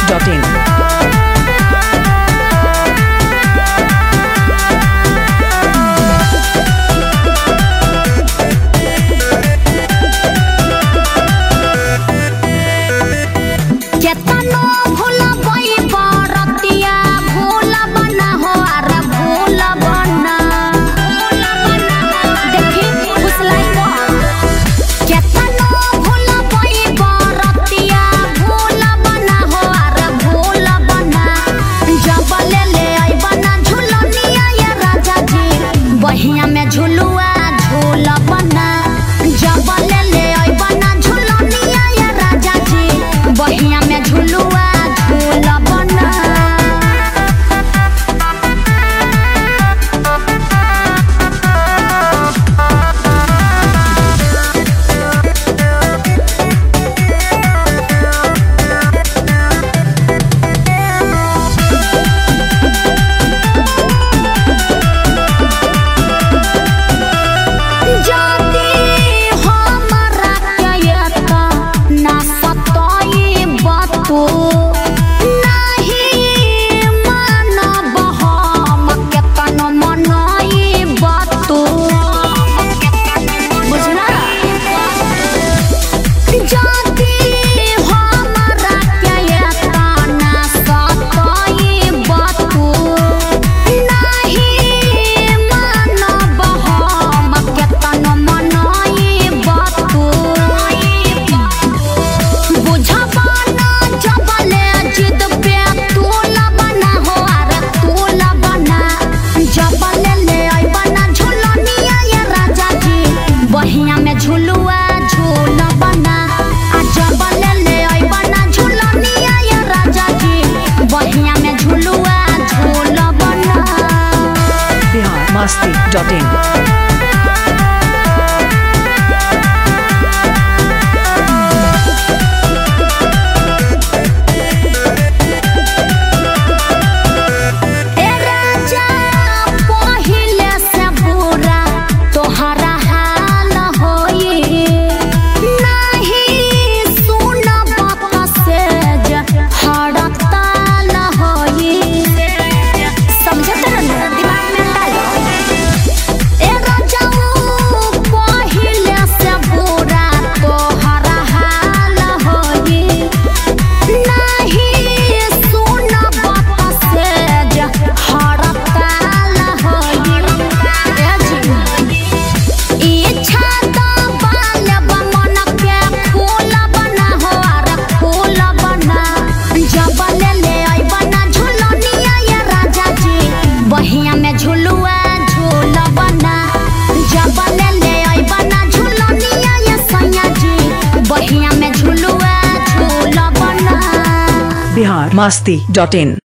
biharmasti.in झुलुआ झूल बना जब ले ले आई बना झुलनिया या राजा जी बहिया में झुलुआ झूल बना झुलुआ झूल बना जब ले ले आई बना झुलनिया या राजा जी बहिया में झुलुआ झूल बना biharmasti.in बहिया में झुलुआ झूल बना जब ले ले आई बना झुलनिया या सैया जी बहिया में झुलुआ झूल बना biharmasti.in